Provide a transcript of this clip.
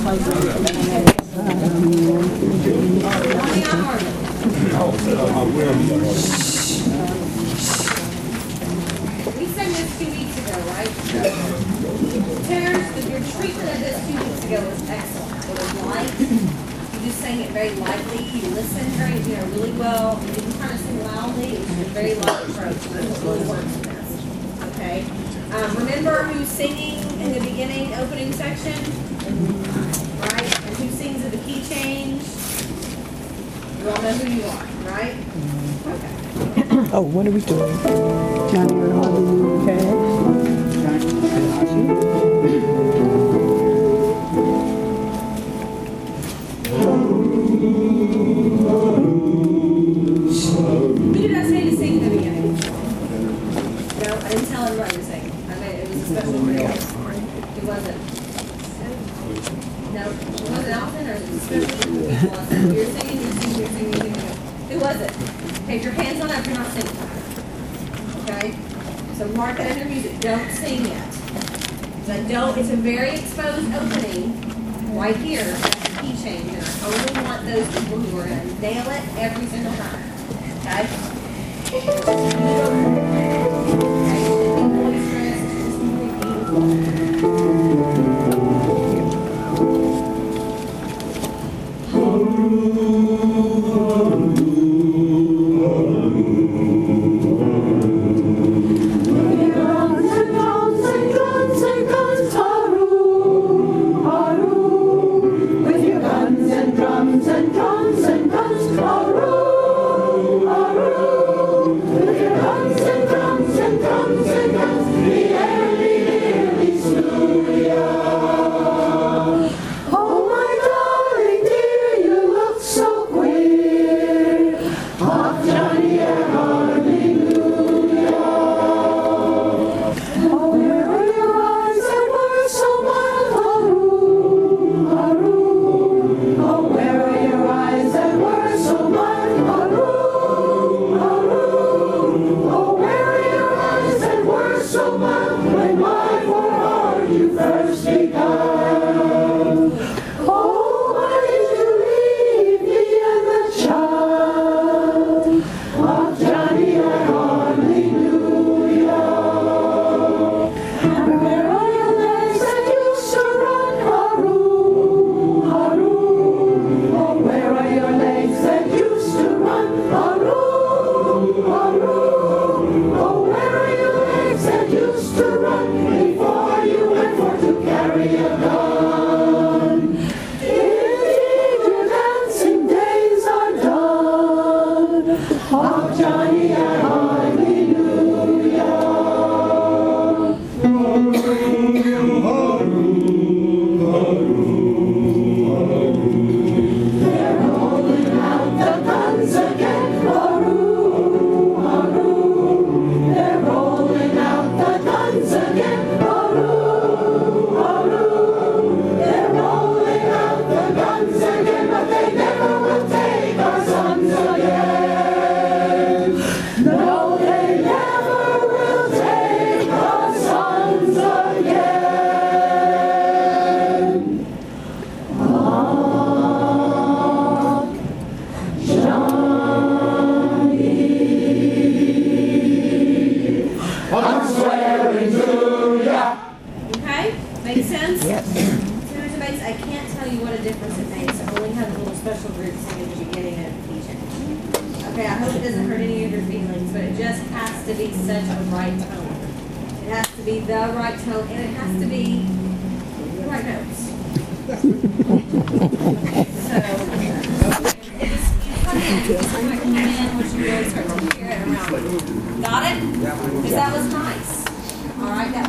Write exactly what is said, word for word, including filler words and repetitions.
We sang this two weeks ago, right? Terrence, your treatment of this two weeks ago was excellent. It was light. You just sang it very lightly. You listened very, you know, really well. You didn't kind of sing loudly. It was a very light approach. And that's what really works in this. Okay? Um, remember who's singing in the beginning, opening section? Right? And who sings at the key change? You all know who you are, right? Okay. Oh, what are we doing? Johnny, we're holding you, okay? Who did I say to sing in the beginning? No, I didn't tell everybody to sing. I mean, it was a special drill. Who was it? No, was it Alton or was it special? You're singing, you're singing, you're singing, you're singing. Who was it? Okay, if your hands on up, you're not singing. Okay? So mark that in your music. Don't sing yet. So don't, it's a very exposed opening right here. That's the key change. And I only want those people who are going to nail it every single time. Okay? Got it? Because that was nice. All right, that